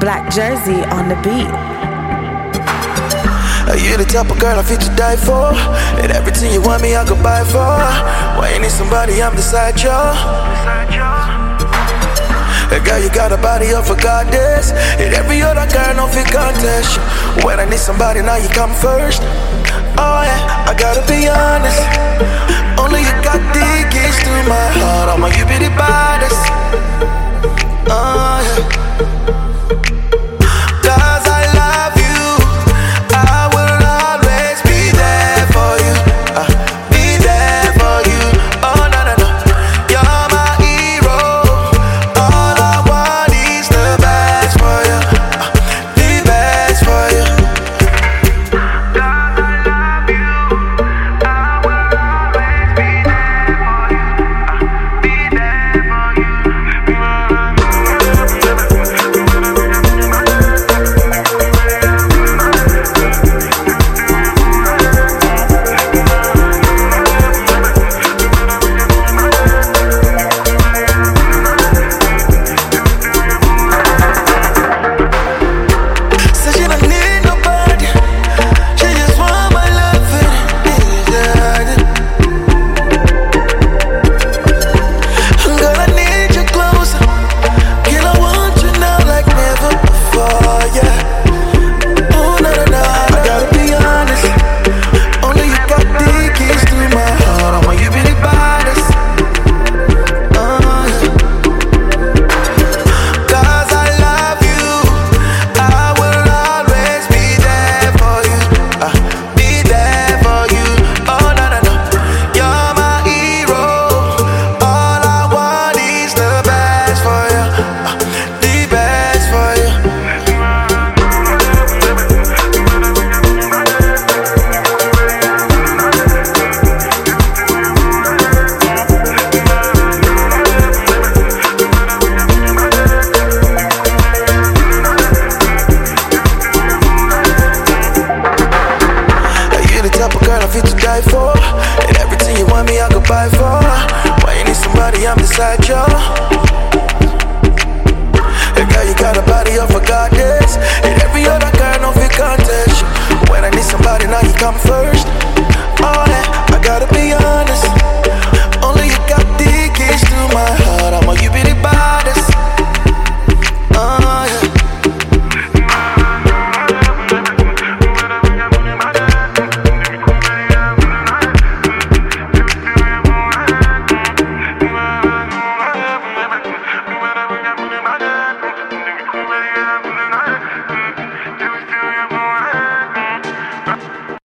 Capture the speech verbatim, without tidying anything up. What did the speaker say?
Black Jersey on the beat. Are you the type of girl I fit to die for? And everything you want me I could buy for. Why you need somebody I'm beside you? Hey girl, you got a body of a goddess, and every other girl no fit contest you. When I need somebody now you come first. Oh yeah, I gotta be honest, only you got the keys to my heart. I'ma you be the baddest. Oh yeah. For and everything you want me I could buy for. Why you need somebody I'm beside you? Hey girl, you got a body of a goddess, and every other girl no fit contest you. When I need somebody now you come first. Oh yeah, I gotta be honest,